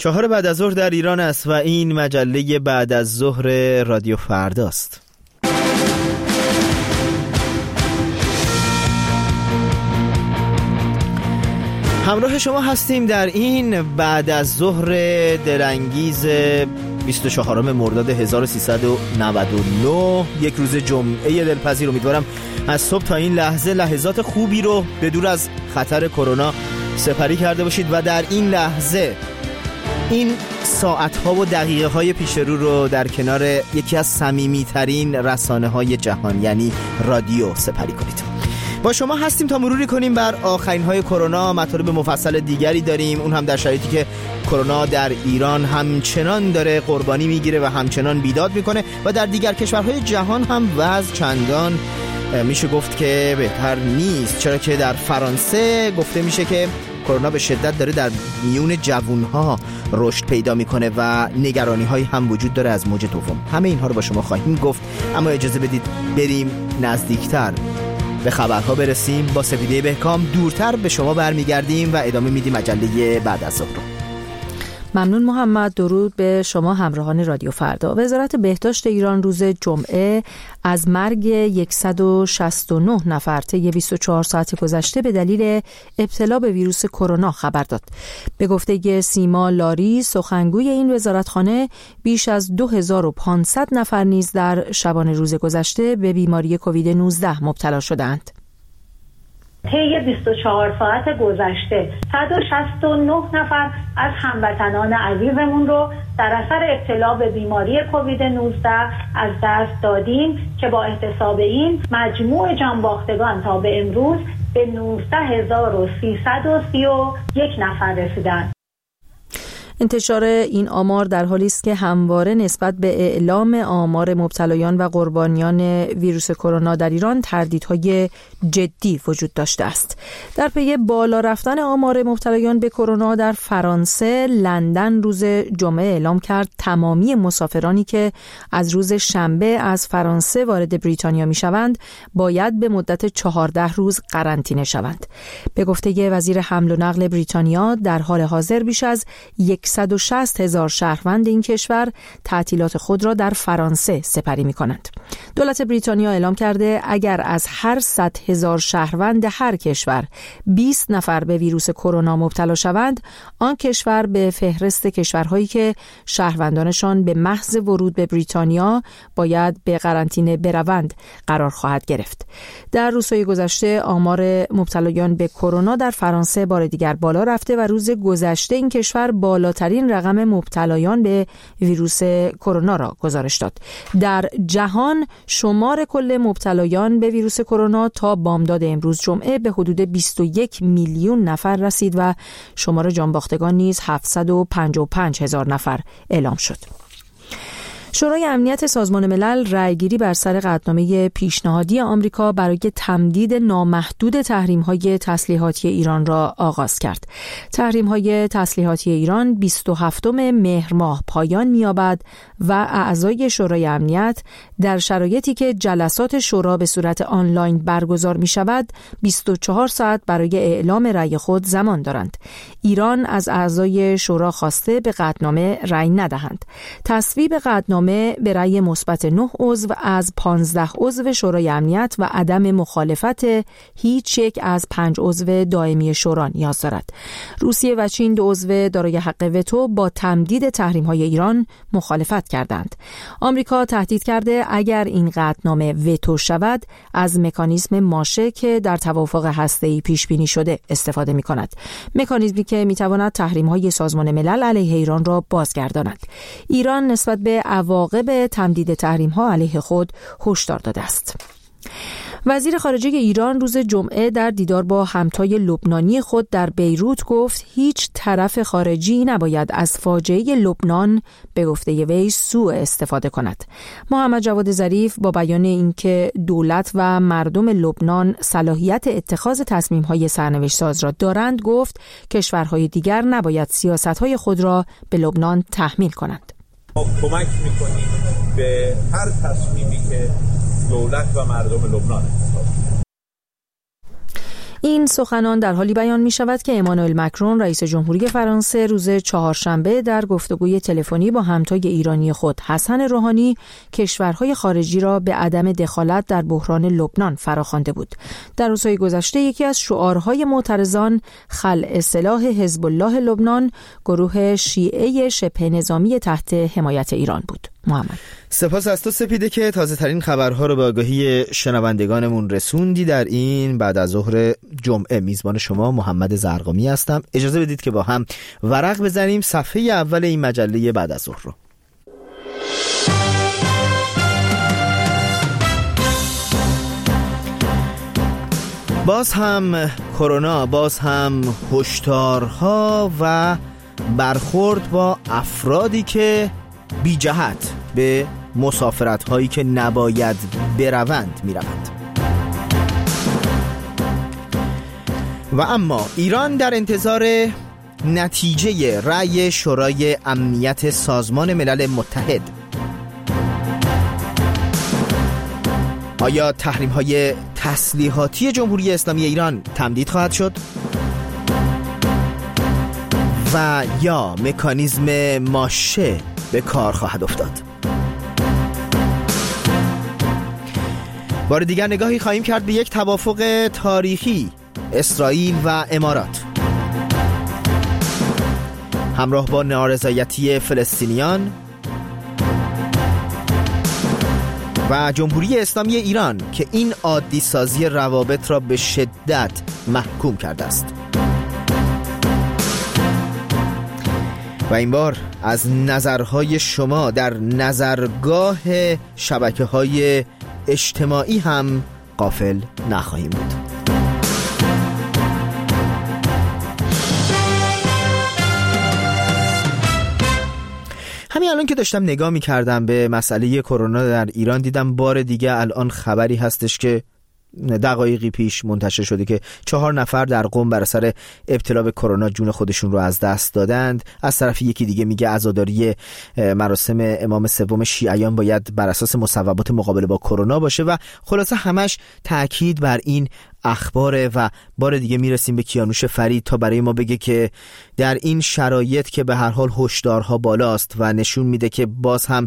4 بعد از ظهر در ایران است و این مجله بعد از ظهر رادیو فرداست. همراه شما هستیم در این بعد از ظهر درانگیز 24 مرداد 1399، یک روز جمعه دلپذیر. امیدوارم از صبح تا این لحظه لحظات خوبی رو به دور از خطر کرونا سپری کرده باشید و در این لحظه این ساعت‌ها و دقیقه‌های پیش رو در کنار یکی از صمیمی‌ترین رسانه‌های جهان یعنی رادیو سپری کنید. با شما هستیم تا مروری کنیم بر آخرین‌های کرونا. مطالب مفصل دیگری داریم، اون هم در شرایطی که کرونا در ایران همچنان داره قربانی میگیره و همچنان بیداد میکنه و در دیگر کشورهای جهان هم وضع چندان میشه گفت که بهتر نیست، چرا که در فرانسه گفته میشه که کرونا به شدت داره در میون جوانها رشد پیدا میکنه و نگرانی هایی هم وجود داره از موج دوم. همه اینها رو با شما خواهیم گفت، اما اجازه بدید بریم نزدیکتر به خبرها برسیم. با سپیده بهکام دورتر به شما برمیگردیم و ادامه میدیم مجله بعد از ظهر. ممنون محمد. درود به شما همراهان رادیو فردا. وزارت بهداشت ایران روز جمعه از مرگ 169 نفر طی 24 ساعت گذشته به دلیل ابتلا به ویروس کرونا خبر داد. به گفته سیما لاری سخنگوی این وزارتخانه، بیش از 2500 نفر نیز در شبانه روز گذشته به بیماری کووید 19 مبتلا شدند. طی 24 ساعت گذشته 169 نفر از هموطنان عزیزمون رو در اثر ابتلا به بیماری کووید 19 از دست دادیم که با احتساب این مجموع جانباختگان تا به امروز به 19331 نفر رسیدند. انتشار این آمار در حالی است که همواره نسبت به اعلام آمار مبتلایان و قربانیان ویروس کرونا در ایران تردیدهای جدی وجود داشته است. در پی بالا رفتن آمار مبتلایان به کرونا در فرانسه، لندن روز جمعه اعلام کرد تمامی مسافرانی که از روز شنبه از فرانسه وارد بریتانیا میشوند باید به مدت 14 روز قرنطینه شوند. به گفته وزیر حمل و نقل بریتانیا، در حال حاضر بیش از 160,000 شهروند این کشور تعطیلات خود را در فرانسه سپری می کنند. دولت بریتانیا اعلام کرده اگر از هر 100,000 شهروند هر کشور 20 نفر به ویروس کرونا مبتلا شوند، آن کشور به فهرست کشورهایی که شهروندانشان به محض ورود به بریتانیا باید به قرنطینه بروند قرار خواهد گرفت. در روزهای گذشته آمار مبتلایان به کرونا در فرانسه بار دیگر بالا رفته و روز گذشته این کشور بالاترین رقم مبتلایان به ویروس کرونا را گزارش داد. در جهان شمار کل مبتلایان به ویروس کرونا تا بامداد امروز جمعه به حدود 21 میلیون نفر رسید و شمار جانباختگان نیز 755,000 نفر اعلام شد. شورای امنیت سازمان ملل رأیگیری بر سر قطعنامه پیشنهادی آمریکا برای تمدید نامحدود تحریم‌های تسلیحاتی ایران را آغاز کرد. تحریم‌های تسلیحاتی ایران 27 مهر ماه پایان می‌یابد و اعضای شورای امنیت در شرایطی که جلسات شورا به صورت آنلاین برگزار می‌شود 24 ساعت برای اعلام رأی خود زمان دارند. ایران از اعضای شورا خواسته به قطعنامه رأی ندهند. تصویب قطعنامه به رأی مثبت 9 عضو از 15 عضو شورای امنیت و عدم مخالفت هیچ یک از 5 عضو دائمی شورا نیاز دارد. روسیه و چین 2 عضو دارای حق وتو با تمدید تحریم‌های ایران مخالفت کردند. آمریکا تهدید کرده اگر این قطعنامه وتو شود از مکانیزم ماشه که در توافق هسته‌ای پیش بینی شده استفاده می‌کند. مکانیزمی که می‌تواند تحریم‌های سازمان ملل علیه ایران را بازگرداند. ایران نسبت به عواقب تمدید تحریم‌ها علیه خود هشدار داده است. وزیر خارجه ایران روز جمعه در دیدار با همتای لبنانی خود در بیروت گفت هیچ طرف خارجی نباید از فاجعه لبنان به گفته وی سوء استفاده کند. محمد جواد ظریف با بیان اینکه دولت و مردم لبنان صلاحیت اتخاذ تصمیم‌های سرنوشت‌ساز را دارند گفت کشورهای دیگر نباید سیاست‌های خود را به لبنان تحمیل کنند. ما کمک می‌کنیم به هر تصمیمی که دولت و مردم لبنان انتخاب. این سخنان در حالی بیان می شود که امانوئل مکرون رئیس جمهوری فرانسه روز چهارشنبه در گفتگوی تلفنی با همتای ایرانی خود حسن روحانی کشورهای خارجی را به عدم دخالت در بحران لبنان فراخوانده بود. در روزهای گذشته یکی از شعارهای معترضان خلع سلاح حزب الله لبنان، گروه شیعه شبه نظامی تحت حمایت ایران بود. محمد، سپاس از تو سپیده که تازه ترین خبرها رو به آگاهی شنوندگانمون رسوندی. در این بعد از ظهر جمعه میزبان شما محمد زرقامی هستم. اجازه بدید که با هم ورق بزنیم صفحه اول این مجله بعد از ظهر رو. باز هم کرونا، باز هم هشدارها و برخورد با افرادی که بی جهت به مسافرت هایی که نباید بروند می روند. و اما ایران در انتظار نتیجه رأی شورای امنیت سازمان ملل متحد. آیا تحریم های تسلیحاتی جمهوری اسلامی ایران تمدید خواهد شد؟ و یا مکانیزم ماشه به کار خواهد افتاد؟ بار دیگر نگاهی خواهیم کرد به یک توافق تاریخی اسرائیل و امارات همراه با نارضایتی فلسطینیان و جمهوری اسلامی ایران که این عادی سازی روابط را به شدت محکوم کرده است. و این بار از نظرهای شما در نظرگاه شبکه‌های اجتماعی هم غافل نخواهیم بود. همین الان که داشتم نگاه می‌کردم به مسئله کرونا در ایران، دیدم بار دیگه الان خبری هستش که دقایقی پیش منتشر شده که 4 نفر در قم بر اثر ابتلا به کرونا جون خودشون رو از دست دادند. از طرف یکی دیگه میگه عزاداری مراسم امام سوم شیعیان باید بر اساس مصوبات مقابله با کرونا باشه و خلاصه همش تاکید بر این اخباره. و بار دیگه میرسیم به کیانوش فرید تا برای ما بگه که در این شرایط که به هر حال هشدارها بالاست و نشون میده که باز هم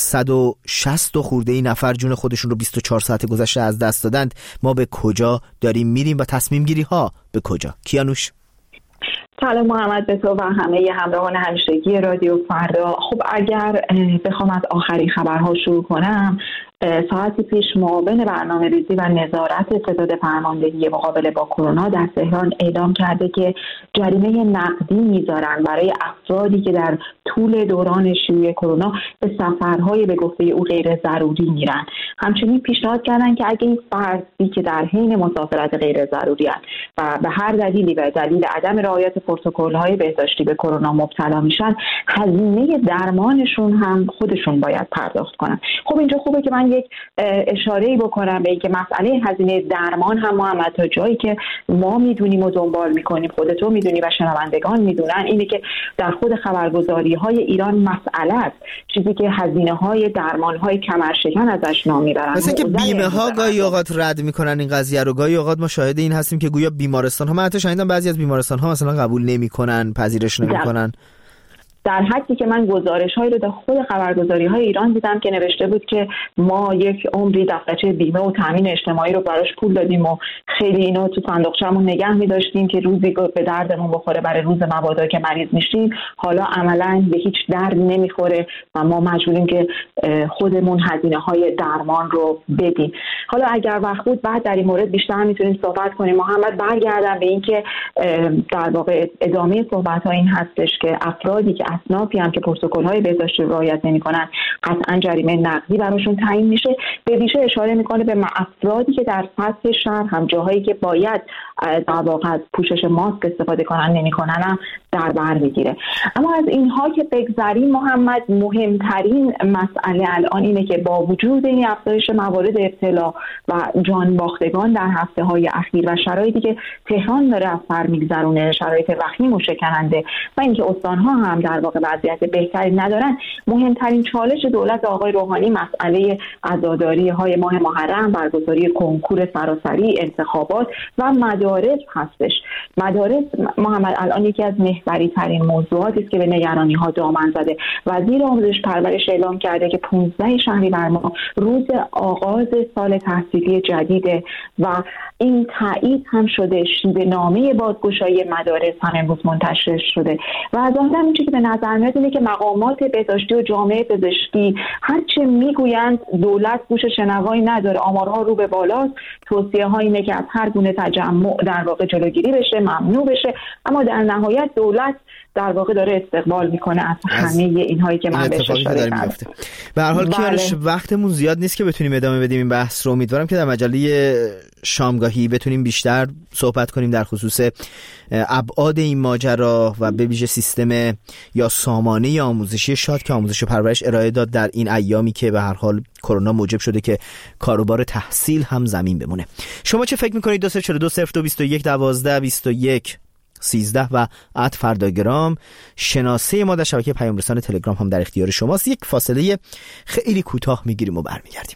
160 خورده نفر جون خودشون رو 24 ساعت گذشته از دست دادند، ما به کجا داریم میریم و تصمیم گیری ها به کجا؟ کیانوش. سلام محمد به تو و همه همراهان همیشگی رادیو فردا. خب اگر بخوام از آخرین خبرها شروع کنم، ساعتی پیش معاون برنامه‌ریزی و نظارت ستاد فرماندهی مقابله با کرونا در تهران اعلام کرده که جریمه نقدی میذارن برای افرادی که در طول دوران شیوع کرونا به سفرهای به گفته او غیر ضروری میرن. همچنین پیشنهاد کردن که اگه این فردی که در حین مسافرت غیر ضروری هستند و به هر دلیلی به دلیل عدم رعایت پروتکل‌های بهداشتی به کرونا مبتلا میشن، هزینه درمانشون هم خودشون باید پرداخت کنن. خب اینجا خوبه که من یک اشاره‌ای بکنم به اینکه مسئله هزینه درمان هم محمد تا جایی که ما میدونیم و دنبال میکنیم، خودت میدونی و شنوندگان میدونن، اینه که در خود خبرگزاری‌های ایران مسئله است، چیزی که هزینه‌های درمان‌های کمرشکن ازش نام میبرن. مثلا که بیمه‌ها گاهی اوقات رد میکنن این قضیه رو، گاهی اوقات ما شاهد این هستیم که گویا بیمارستان‌ها، من حتی شنیدم بعضی از بیمارستان‌ها مثلا قبول نمی‌کنن، پذیرش نمی‌کنن. در حدی که من گزارش‌هایی رو در خود خبرگزاری‌های ایران دیدم که نوشته بود که ما یک عمری دفترچه بیمه و تامین اجتماعی رو براش پول دادیم و خیلی اینا تو صندوقچه‌مون نگه می‌داشتیم که روزی به دردمون بخوره برای روز مبادا که مریض میشیم، حالا عملاً به هیچ درد نمیخوره و ما مجبوریم که خودمون هزینه‌های درمان رو بدیم. حالا اگر وقت بود بعد در این مورد بیشتر می‌تونیم صحبت کنیم. محمد، برگردم به اینکه در واقع ادامه صحبت‌ها این هستش که افرادی که اصنافی هم که پروتکل‌های بهداشتی رعایت نمی‌کنن قطعاً جریمه نقدی براشون تعیین میشه. به ویژه اشاره می‌کنه به افرادی که در سطح شهر هم جاهایی که باید در واقع از پوشش ماسک استفاده کنن نمی‌کنن، در بر میگیره. اما از اینها که بگذریم محمد، مهمترین مسئله الان اینه که با وجود این افزایش موارد ابتلا و جان باختگان در هفته‌های اخیر و شرایطی که تهران داره از سر میگذرونه، شرایط وخیم و شکننده و اینکه استان‌ها هم در واقع وضعیت بهتری ندارن، مهمترین چالش دولت آقای روحانی مسئله عزاداری‌های ماه محرم، برگزاری کنکور سراسری، انتخابات و مدارس هستش. مدارس محمد الان یکی از محوری ترین موضوعاتی است که به نگرانی ها دامن زده. وزیر آموزش پرورش اعلام کرده که 15 شهریور ماه روز آغاز سال تحصیلی جدیده و این تایید هم شده. شیوه نامه بازگشایی مدارس هم امروز منتشر شده و از آن هم که به نظر میاد اینه که مقامات بهداشتی و جامعه پزشکی هرچه میگویند دولت گوش شنوایی نداره. آمارها رو به بالاست، توصیه ها اینه که از هر گونه تجمع در واقع جلوگیری بشه، ممنوع بشه، اما در نهایت دولت در واقع داره استقبال میکنه از همه اینهایی که من بهش اشاره کردم. به هر حال کیارش وقتمون زیاد نیست که بتونیم ادامه بدیم این بحث رو. امیدوارم که در مجله شامگاهی بتونیم بیشتر صحبت کنیم در خصوص ابعاد این ماجرا و به ویژه سیستم یا سامانه آموزشی شاد که آموزش و پرورش ارائه داد در این ایامی که به هر حال کرونا موجب شده که کاروبار تحصیل هم زمین بمونه. شما چه فکر میکنید؟ 24202211221 13 و @فرداگرام شناسه ما در شبکه پیام رسان تلگرام هم در اختیار شماست. یک فاصله خیلی کوتاه میگیریم و برمیگردیم.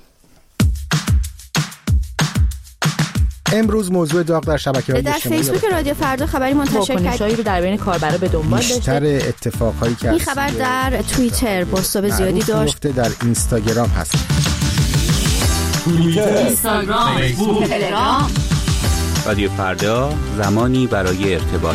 امروز موضوع داغ در شبکه‌های اجتماعی در فیسبوک رادیو فردا خبری منتشر کرد رو در بین کاربرا به دنبال داشته. بیشتر اتفاقهایی که این خبر در توییتر بازتاب زیادی داشت. در اینستاگرام هست. توییتر، اینستاگرام، فیسبوک، تلگرام. رادیو فردا، زمانی برای ارتباط.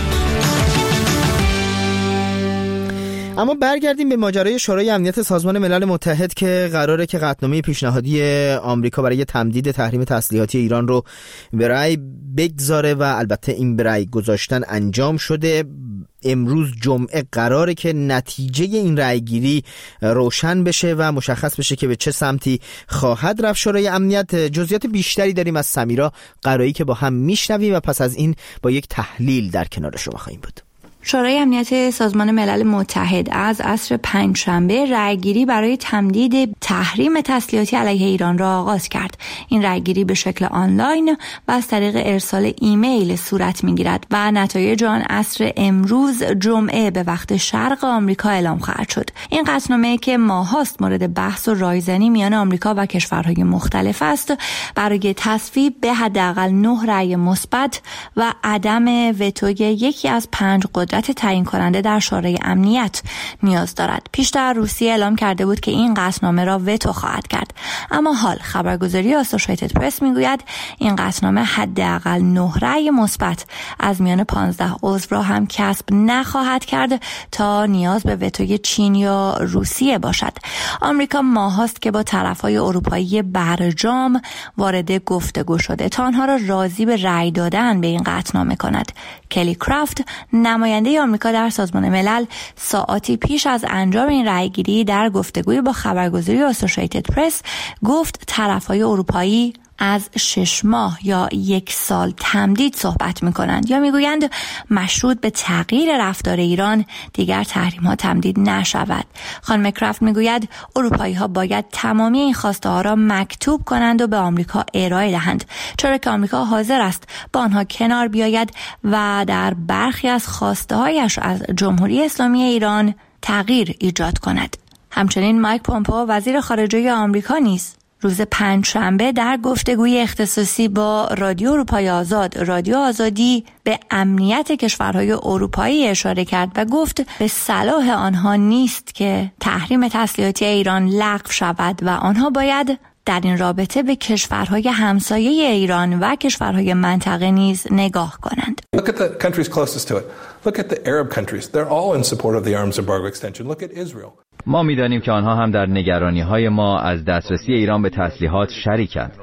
اما برگردیم به ماجرای شورای امنیت سازمان ملل متحد که قراره که قطعنامه پیشنهادی آمریکا برای تمدید تحریم تسلیحاتی ایران رو به رأی بگذاره و البته این به رأی گذاشتن انجام شده. امروز جمعه قراره که نتیجه این رأیگیری روشن بشه و مشخص بشه که به چه سمتی خواهد رفت شورای امنیت. جزئیات بیشتری داریم از سمیرا قرایی که با هم میشنویم و پس از این با یک تحلیل در کنار شما خواهیم بود. شورای امنیت سازمان ملل متحد از عصر پنجشنبه رأیگیری برای تمدید تحریم تسلیحاتی علیه ایران را آغاز کرد. این رأیگیری به شکل آنلاین و از طریق ارسال ایمیل صورت می‌گیرد و نتایج آن عصر امروز جمعه به وقت شرق آمریکا اعلام خواهد شد. این قطعنامه که ماهاست مورد بحث و رایزنی میان آمریکا و کشورهای مختلف است، برای تصویب به حداقل 9 رأی مثبت و عدم وتوی یکی از 5 قدرت تعیین کننده در شورای امنیت نیاز دارد. پیشتر روسیه اعلام کرده بود که این قطعنامه را وتو خواهد کرد، اما حال خبرگزاری آسوشیتد پرس میگوید این قطعنامه حداقل 9 رأی مثبت از میان 15 عضو را هم کسب نخواهد کرد تا نیاز به وتوی چین یا روسیه باشد. آمریکا ماهاست که با طرفهای اروپایی برجام وارد گفتگو شده تا آنها را راضی به رأی دادن به این قطعنامه کند. کلی کرافت نماینده آمریکا در سازمان ملل ساعاتی پیش از انجام این رأیگیری در گفتگوی با خبرگزاری آسوشیتد پرس گفت طرفهای اروپایی از 6 ماه یا 1 سال تمدید صحبت می‌کنند یا میگویند مشروط به تغییر رفتار ایران دیگر تحریم‌ها تمدید نشود. خانم کرافت میگوید اروپایی‌ها باید تمامی این خواسته‌ها را مکتوب کنند و به آمریکا ارائه دهند، چرا که آمریکا حاضر است با آنها کنار بیاید و در برخی از خواسته‌هایش از جمهوری اسلامی ایران تغییر ایجاد کند. همچنین مایک پومپئو وزیر خارجه آمریکا نیز روز پنجشنبه در گفتگوی اختصاصی با رادیو اروپای آزاد، رادیو آزادی، به امنیت کشورهای اروپایی اشاره کرد و گفت به صلاح آنها نیست که تحریم تسلیحاتی ایران لغو شود و آنها باید در این رابطه به کشورهای همسایه ایران و کشورهای منطقه نیز نگاه کنند. Look at the countries closest to it. Look at the Arab countries. They're all in support of the arms embargo extension. Look at Israel. ما می‌دانیم که آنها هم در نگرانی‌های ما از دسترسی ایران به تسلیحات شریکند.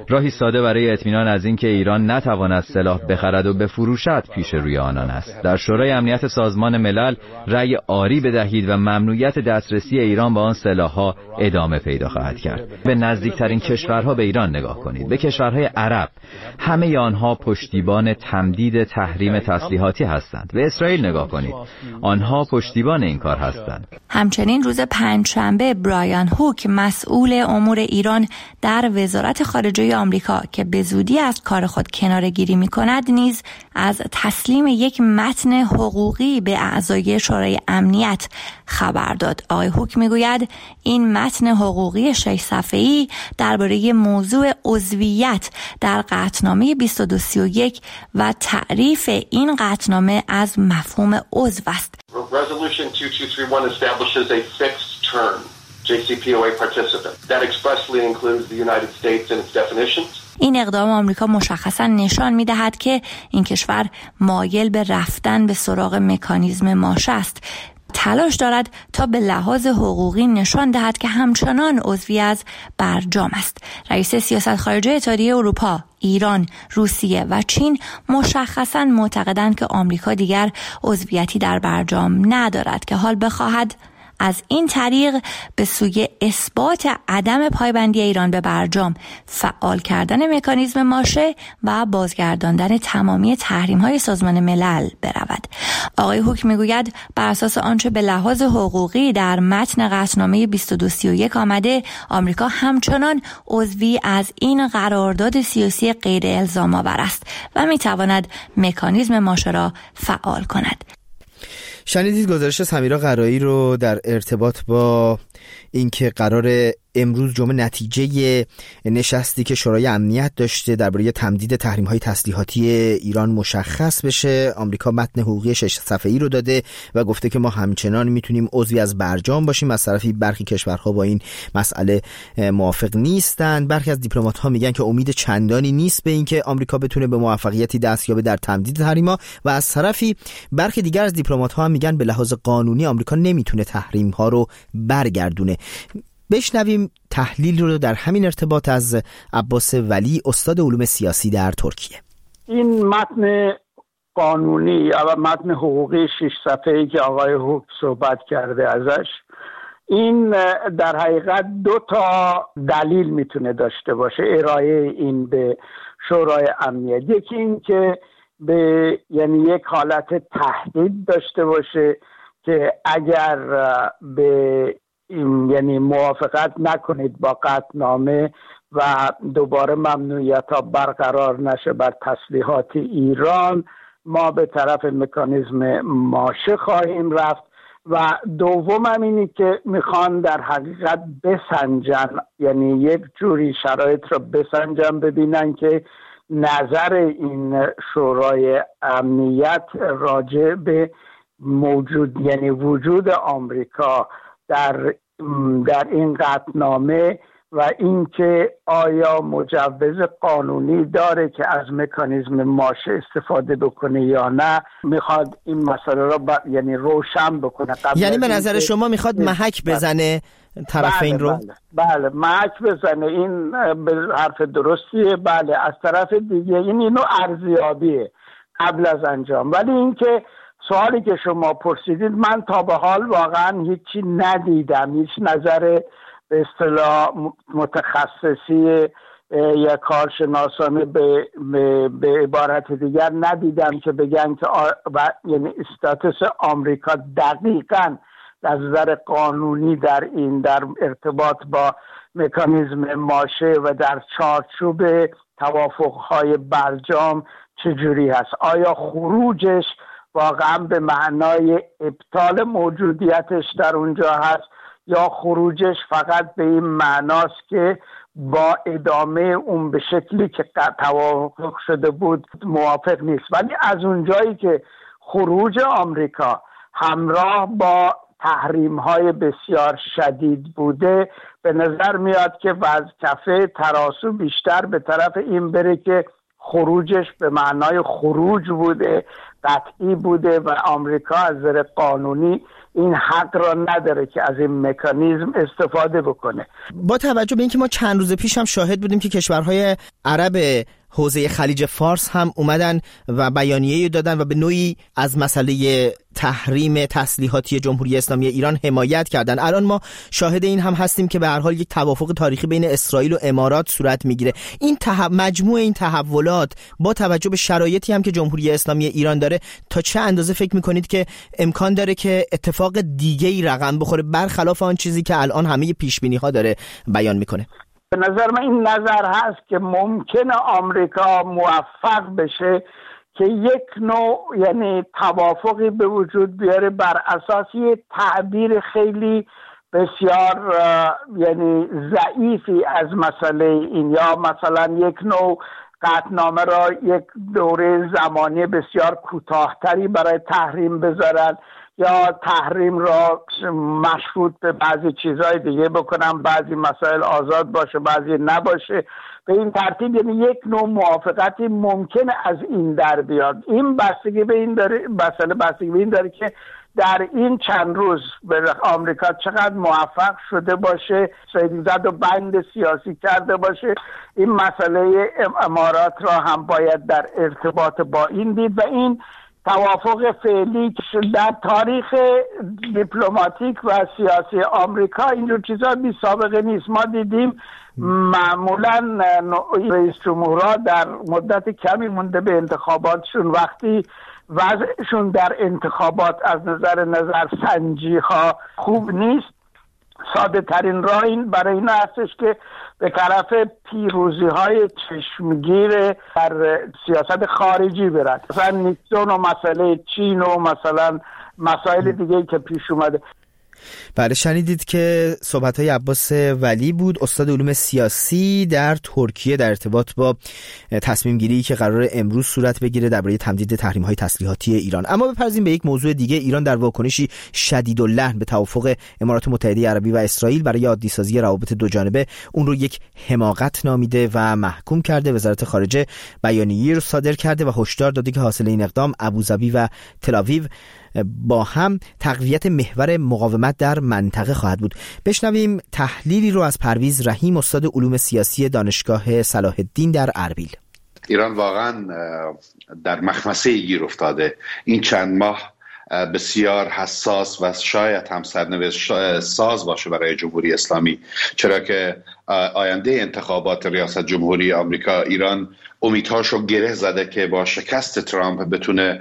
راهی ساده برای اطمینان از اینکه ایران نتواند سلاح بخرد و بفروشد پیش روی آنان است. در شورای امنیت سازمان ملل رأی آری بدهید و ممنوعیت دسترسی ایران به آن سلاح‌ها ادامه پیدا خواهد کرد. به نزدیکترین کشورها به ایران نگاه کنید، به کشورهای عرب. همه آنها پشتیبان تمدید تحریم تسلیحاتی هستند. به اسرائیل نگاه کنید، آنها پشتیبان این کار هستند. همچنین روز پنجشنبه برایان هوک مسئول امور ایران در وزارت خارجه آمریکا که به زودی از کار خود کناره‌گیری می‌کند نیز از تسلیم یک متن حقوقی به اعضای شورای امنیت خبر داد. آقای هوک میگوید این متن حقوقی 6 صفحه‌ای درباره موضوع عضویت در قطعنامه 2231 و تعریف این قطعنامه از مفهوم عضو است. Resolution 2231 establishes a fixed term JCPOA participant. That expressly includes the United States in its definitions. این اقدام آمریکا مشخصاً نشان می‌دهد که این کشور مایل به رفتن به سراغ مکانیزم ماشه است. تلاش دارد تا به لحاظ حقوقی نشان دهد که همچنان عضوی از برجام است. رئیس سیاست خارجه اتحادیه اروپا، ایران، روسیه و چین مشخصاً معتقدند که آمریکا دیگر عضویتی در برجام ندارد که حال بخواهد از این طریق به سوی اثبات عدم پایبندی ایران به برجام، فعال کردن مکانیزم ماشه و بازگرداندن تمامی تحریم‌های سازمان ملل برود. آقای هوک میگوید بر اساس آنچه به لحاظ حقوقی در متن قطعنامه 2231 آمده، آمریکا همچنان عضوی از این قرارداد سیاسی غیر الزام آور است و میتواند مکانیزم ماشه را فعال کند. شنیدید گزارش سمیرا قرایی رو در ارتباط با اینکه قرار امروز جمعه نتیجه نشستی که شورای امنیت داشته درباره تمدید تحریم‌های تسلیحاتی ایران مشخص بشه. آمریکا متن حقوقی 6 صفحه‌ای رو داده و گفته که ما همچنان میتونیم عضوی از برجام باشیم. از طرفی برخی کشورها با این مسئله موافق نیستند. برخی از دیپلمات‌ها میگن که امید چندانی نیست به اینکه آمریکا بتونه به موفقیتی دست یابه در تمدید تحریم‌ها و از طرفی برخی دیگر از دیپلمات‌ها میگن به لحاظ قانونی آمریکا نمیتونه تحریم‌ها رو برگردونه. بشنویم تحلیل رو در همین ارتباط از عباس ولی، استاد علوم سیاسی در ترکیه. این متن قانونی یا متن حقوقی 6 صفحه‌ای که آقای هوک صحبت کرده ازش، این در حقیقت 2 تا دلیل میتونه داشته باشه ارائه این به شورای امنیت. یکی این که یعنی یک حالت تهدید داشته باشه که اگر به یعنی موافقت نکنید با قطعنامه و دوباره ممنوعیت‌ها برقرار نشه بر تسلیحات ایران، ما به طرف مکانیزم ماشه خواهیم رفت. و دوم هم اینی که میخوان در حقیقت بسنجن، یعنی یک جوری شرایط رو بسنجن، ببینن که نظر این شورای امنیت راجع به یعنی وجود آمریکا در این قطعنامه و اینکه آیا مجوز قانونی داره که از مکانیزم ماشه استفاده بکنه یا نه، میخواد این مسئله را یعنی روشن بکنه. یعنی به نظر شما میخواد محک بزنه طرفین رو؟ بله محک بزنه. این به حرف درستیه. بله از طرف دیگه اینو ارزیابیه قبل از انجام. ولی اینکه سوالی که شما پرسیدید، من تا به حال واقعا هیچی ندیدم، هیچ نظر به اصطلاح متخصصی یا کارشناسانه به عبارت دیگر ندیدم که بگن که یعنی استاتوس آمریکا دقیقاً از نظر قانونی در ارتباط با مکانیزم ماشه و در چارچوب توافق‌های برجام چجوری هست. آیا خروجش واقعا به معنای ابطال موجودیتش در اونجا هست یا خروجش فقط به این معناست که با ادامه اون به شکلی که توافق شده بود موافق نیست. ولی از اونجایی که خروج آمریکا همراه با تحریم‌های بسیار شدید بوده، به نظر میاد که وضع کفه تراسو بیشتر به طرف این بره که خروجش به معنای خروج بوده، قطعی بوده و آمریکا از نظر قانونی این حق را نداره که از این مکانیزم استفاده بکنه. با توجه به اینکه ما چند روز پیش هم شاهد بودیم که کشورهای عرب حوزه خلیج فارس هم اومدن و بیانیه‌ای دادن و به نوعی از مسئله تحریم تسلیحاتی جمهوری اسلامی ایران حمایت کردن. الان ما شاهد این هم هستیم که به هر حال یک توافق تاریخی بین اسرائیل و امارات صورت میگیره. این مجموع این تحولات با توجه به شرایطی هم که جمهوری اسلامی ایران داره، تا چه اندازه فکر میکنید که امکان داره که اتفاق دیگه‌ای رقم بخوره برخلاف آن چیزی که الان همه پیش‌بینی‌ها داره بیان میکنه؟ به نظر من این نظر هست که ممکنه آمریکا موفق بشه که یک نوع یعنی توافقی به وجود بیاره بر اساس یه تعبیر خیلی بسیار یعنی ضعیفی از مسئله این، یا مثلا یک نوع قطعنامه را یک دوره زمانی بسیار کوتاه‌تری برای تحریم بذارن، یا تحریم را مشروط به بعضی چیزهای دیگه بکنم، بعضی مسائل آزاد باشه بعضی نباشه. به این ترتیب یعنی یک نوع موافقتی ممکنه از این در بیاد. این بستگی به این داره، مسئله بستگی به این داره که در این چند روز به آمریکا چقدر موفق شده باشه، زد و بند سیاسی کرده باشه. این مسئله امارات را هم باید در ارتباط با این دید و این توافق فعلی در تاریخ دیپلماتیک و سیاسی آمریکا اینجور چیزا بی سابقه نیست. ما دیدیم معمولا رئیس جمهورها در مدت کمی مونده به انتخاباتشون وقتی وضعشون در انتخابات از نظر سنجی ها خوب نیست، ساده ترین راه این برای این هستش که به طرف پیروزی های چشمگیر در سیاست خارجی برد، مثلا نیکسون و مسئله چین و مثلا مسائل دیگه که پیش اومده. بله، شنیدید که صحبت‌های عباس ولی بود، استاد علوم سیاسی در ترکیه، در ارتباط با تصمیم گیری که قرار امروز صورت بگیره درباره تمدید تحریم‌های تسلیحاتی ایران. اما بپرسیم به یک موضوع دیگه. ایران در واکنشی شدیداللحن به توافق امارات متحده عربی و اسرائیل برای عادی‌سازی روابط دو جانبه اون رو یک حماقت نامیده و محکوم کرده. وزارت خارجه بیانیه‌ای رو صادر کرده و هشدار داده که حاصل این اقدام ابوظبی و تل‌آویو با هم تقویت محور مقاومت در منطقه خواهد بود. بشنویم تحلیلی رو از پرویز رحیم، استاد علوم سیاسی دانشگاه صلاح الدین در اربیل. ایران واقعا در مخمسه گیر افتاده. این چند ماه بسیار حساس و شاید هم سرنوشت ساز باشه برای جمهوری اسلامی، چرا که آینده انتخابات ریاست جمهوری آمریکا ایران امیدهاشو گره زده که با شکست ترامپ بتونه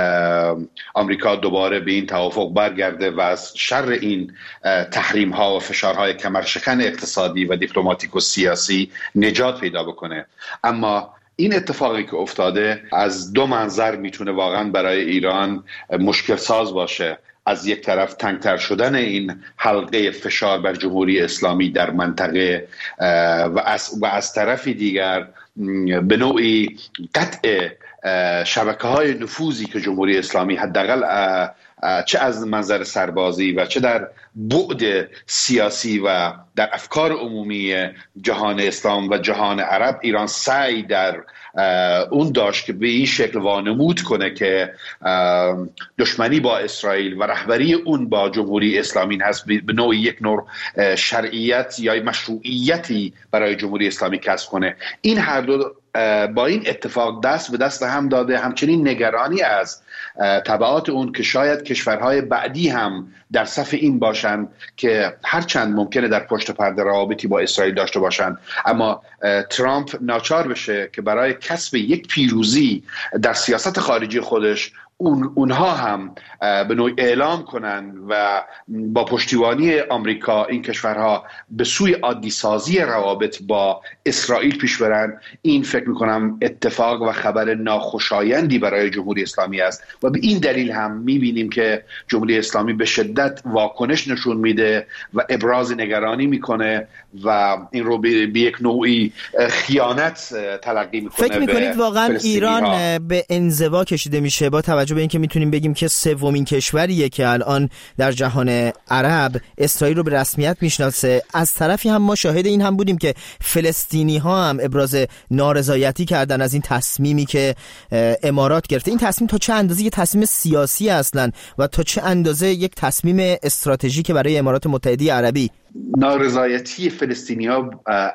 آمریکا دوباره به این توافق برگرده و از شر این تحریم ها و فشارهای کمرشکن اقتصادی و دیپلماتیک و سیاسی نجات پیدا بکنه. اما این اتفاقی که افتاده از دو منظر میتونه واقعا برای ایران مشکل ساز باشه. از یک طرف تنگتر شدن این حلقه فشار بر جمهوری اسلامی در منطقه و از طرفی دیگر به نوعی قطع شبکه‌های نفوذی که جمهوری اسلامی حداقل چه از منظر سربازی و چه در بعد سیاسی و در افکار عمومی جهان اسلام و جهان عرب ایران سعی در اون داشت که به این شکل وانمود کنه که دشمنی با اسرائیل و رهبری اون با جمهوری اسلامی هست، به نوعی یک نوع شرعیت یا مشروعیتی برای جمهوری اسلامی کسب کنه. این هر دو با این اتفاق دست به دست هم داده. همچنین نگرانی از تبعات اون که شاید کشورهای بعدی هم در صف این باشند که هرچند ممکنه در پشت پرده روابطی با اسرائیل داشته باشند، اما ترامپ ناچار بشه که برای کسب یک پیروزی در سیاست خارجی خودش اونها هم به نوعی اعلام کنند و با پشتیبانی آمریکا این کشورها به سوی عادی سازی روابط با اسرائیل پیش برند. این فکر میکنم اتفاق و خبر ناخوشایندی برای جمهوری اسلامی است و به این دلیل هم میبینیم که جمهوری اسلامی به شدت واکنش نشون میده و ابراز نگرانی میکنه و این رو به یک نوعی خیانت تلقی میکنه. فکر میکنید واقعا ایران به انزوا کشیده میشه با توجه توجه به اینکه میتونیم بگیم که سومین کشوریه که الان در جهان عرب اسرائیل رو به رسمیت میشناسه، از طرفی هم ما شاهد این هم بودیم که فلسطینی ها هم ابراز نارضایتی کردن از این تصمیمی که امارات گرفته. این تصمیم تا چه اندازه یک تصمیم سیاسی اصلا و تا چه اندازه یک تصمیم استراتژیک برای امارات متحده عربی؟ نارضایتی فلسطینی‌ها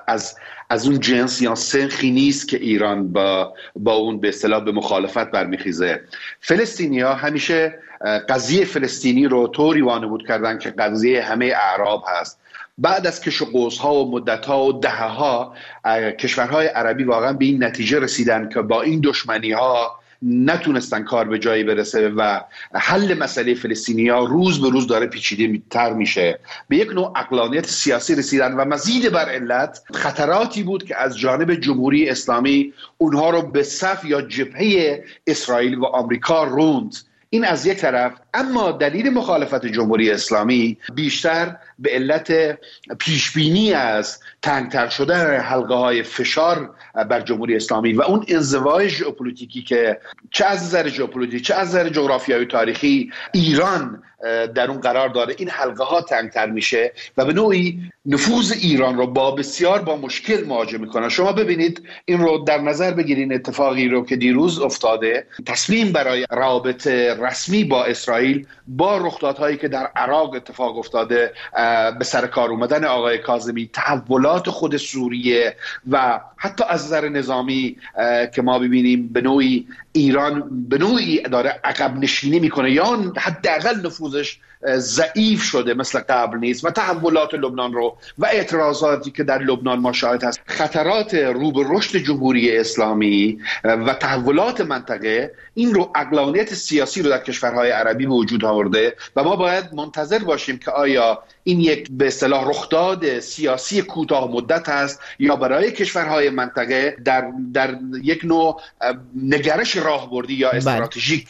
از اون جنس یا سنخی نیست که ایران با اون به اصطلاح به مخالفت برمیخیزه. فلسطینی‌ها همیشه قضیه فلسطینی رو طوری وانمود کردن که قضیه همه اعراب هست. بعد از کش و قوس‌ها و مدت‌ها و دهه‌ها کشورهای عربی واقعا به این نتیجه رسیدن که با این دشمنی‌ها نتونستن کار به جایی برسه و حل مسئله فلسطینی‌ها روز به روز داره پیچیده‌تر میشه. به یک نوع عقلانیت سیاسی رسیدن و مزید بر علت خطراتی بود که از جانب جمهوری اسلامی اونها رو به صف یا جبهه اسرائیل و آمریکا روند. این از یک طرف. اما دلیل مخالفت جمهوری اسلامی بیشتر به علت پیشبینی از تنگتر شدن حلقه های فشار بر جمهوری اسلامی و اون انزوای ژئوپلیتیکی که چه از نظر ژئوپلیتیک چه از نظر جغرافیایی و تاریخی ایران در اون قرار داره، این حلقه ها تنگتر میشه و به نوعی نفوذ ایران رو بسیار با مشکل مواجه میکنه. شما ببینید این رو در نظر بگیرین، اتفاقی رو که دیروز افتاده، تصمیم برای روابط رسمی با اسرائیل با رخدادهایی که در عراق اتفاق افتاده، به سر کار اومدن آقای کاظمی، تحولات خود سوریه و حتی از نظر نظامی که ما ببینیم به نوعی ایران به نوعی داره عقب نشینی میکنه یا حداقل نفوذش ضعیف شده مثل قبل نیست و تحولات لبنان رو و اعتراضاتی که در لبنان ما شاهد هست، خطرات رو به رشد جمهوری اسلامی و تحولات منطقه این رو عقلانیت سیاسی رو در کشورهای عربی به وجود آورده و ما باید منتظر باشیم که آیا این یک به اصطلاح رخداد سیاسی کوتاه مدت است یا برای کشورهای منطقه در یک نوع نگرش راهبردی یا استراتژیک.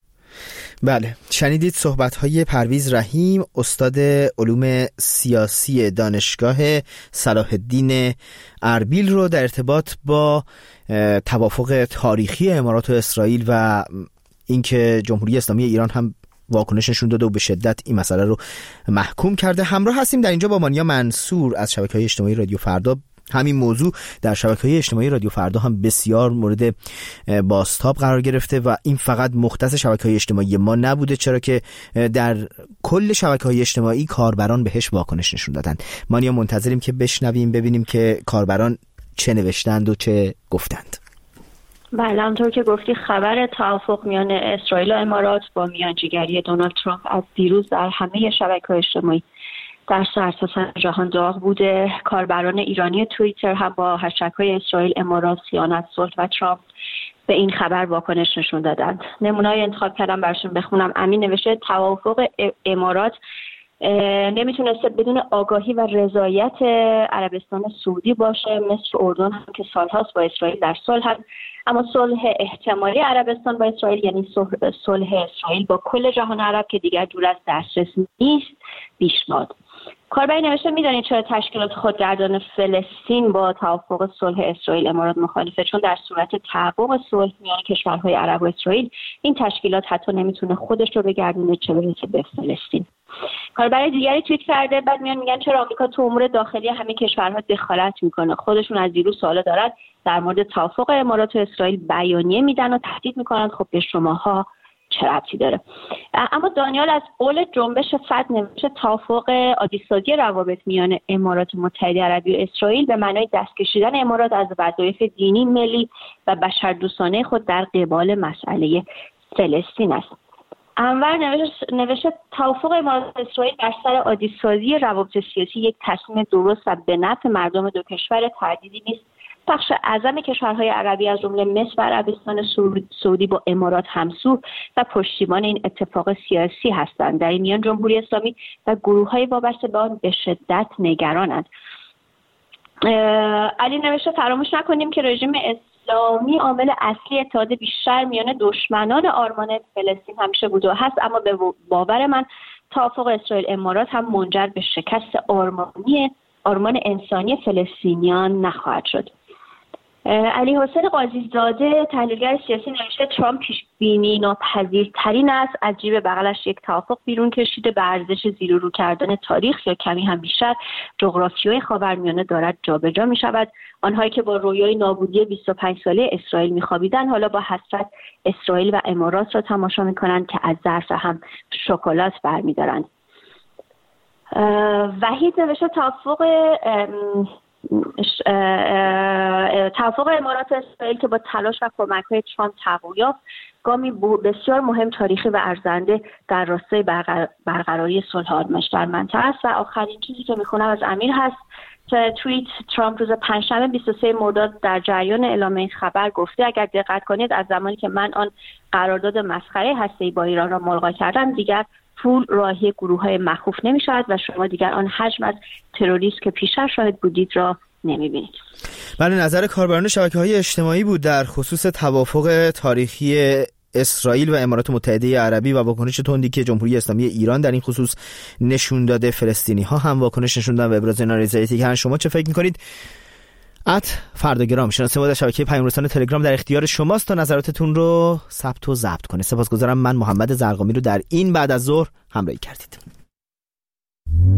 بله، شنیدید صحبت‌های پرویز رحیم، استاد علوم سیاسی دانشگاه صلاح الدین اربیل رو در ارتباط با توافق تاریخی امارات و اسرائیل و اینکه جمهوری اسلامی ایران هم واکنش نشون داده و به شدت این مسئله رو محکوم کرده. همراه هستیم در اینجا با مانیا منصور از شبکه‌های اجتماعی رادیو فردا. همین موضوع در شبکه‌های اجتماعی رادیو فردا هم بسیار مورد بازتاب قرار گرفته و این فقط مختص شبکه‌های اجتماعی ما نبوده، چرا که در کل شبکه‌های اجتماعی کاربران بهش واکنش نشون دادن. مانیا منتظریم که بشنویم ببینیم که کاربران چه نوشتند و چه گفتند. بله، همونطور که گفتی خبر توافق میان اسرائیل و امارات با میانجیگری دونالد ترامپ از دیروز در همه شبکه‌های اجتماعی در سرتاسر جهان داغ بوده. کاربران ایرانی توییتر هم با هشتگ‌های اسرائیل، امارات، صیانت، صلح و ترامپ به این خبر واکنش نشون دادند. نمونه‌های انتخاب کردم براشون بخونم. امین نوشته توافق امارات نمیتونسته بدون آگاهی و رضایت عربستان سعودی باشه، مثل اردن هم که سالهاست با اسرائیل در صلح هست، اما صلح احتمالی عربستان با اسرائیل یعنی صلح اسرائیل با کل جهان عرب که دیگر دور از دسترس نیست بیشماد. کاربری نوشته میدانید چرا تشکیلات خودگردان فلسطین با توافق صلح اسرائیل امارات مخالفه؟ چون در صورت تحقق صلح میان کشورهای عرب و اسرائیل این تشکیلات حتی نمیتونه خودش رو بگردونه چه برسه به فلسطین. کاربری دیگری توییت کرده بعد میگن چرا آمریکا تو امور داخلی همه کشورها دخالت میکنه؟ خودشون از دیروز سوالا دارن در مورد توافق امارات و اسرائیل بیانیه میدن و تهدید میکنن خب به شماها چه ربطی داره؟ اما دانیال از قول جنبش فتح نوشته توافق عادی‌سازی روابط میان امارات متحده عربی و اسرائیل به معنای دست کشیدن امارات از وظایف دینی، ملی و بشردوستانه خود در قبال مسئله فلسطین است. انور نوشته توافق امارات و اسرائیل بر سر عادی‌سازی روابط سیاسی یک تصمیم درست و به نفع مردم دو کشور، تردیدی نیست. بخش اعظم کشورهای عربی از جمله مصر و عربستان سعودی با امارات همسو و پشتیبان این اتفاق سیاسی هستند. در این میان جمهوری اسلامی و گروه‌های وابسته به آن به شدت نگرانند. علی نوشته فراموش نکنیم که رژیم اسلامی عامل اصلی اتحاد بیشتر میان دشمنان آرمان فلسطین همیشه بوده و هست، اما به باور من توافق اسرائیل امارات هم منجر به شکست آرمان انسانی فلسطینیان نخواهد شد. علی حسین قاضی‌زاده تحلیلگر سیاسی نوشته ترامپ پیش بینی ناپذیرترین است، از جیب بغلش یک توافق بیرون کشیده، به ارزش زیر و رو کردن تاریخ یا کمی هم بیشتر جغرافیای خاورمیانه دارد جابجا می شود. آنهایی که با رویای نابودی 25 ساله اسرائیل می‌خوابیدند حالا با حسرت اسرائیل و امارات را تماشا می‌کنند که از ظرف هم شکلات برمی‌دارند. وحید نوشته توافق امارات اسرائیل که با تلاش و کمک‌های ترامپ تقویت یافت گامی بسیار مهم، تاریخی و ارزنده در راستای برقراری صلح آرامش در منطقه است. و آخرین چیزی که می‌خونم از امیر هست. توییت ترامپ روز پنجشنبه 23 مرداد در جریان اعلام این خبر گفته اگر دقت کنید از زمانی که من آن قرارداد مسخره هسته‌ای با ایران را ملغا کردم دیگر پول راهی گروه‌های مخوف نمی‌شود و شما دیگر آن حجم از تروریسم که پیشتر شاهد بودید را نمی‌بینید. بله، نظر کاربران شبکه‌های اجتماعی بود در خصوص توافق تاریخی اسرائیل و امارات متحده عربی و واکنش تندی که جمهوری اسلامی ایران در این خصوص نشون داده. فلسطینی‌ها هم واکنش نشون دادن و ابراز نارضایتی کردن. شما چه فکر می‌کنید؟ فرداگرام شناسه ما در شبکه پیام رسان تلگرام در اختیار شماست تا نظراتتون رو ثبت و ضبط کنید. سپاسگزارم. من محمد زرقامی رو در این بعد از ظهر همراهی کردید.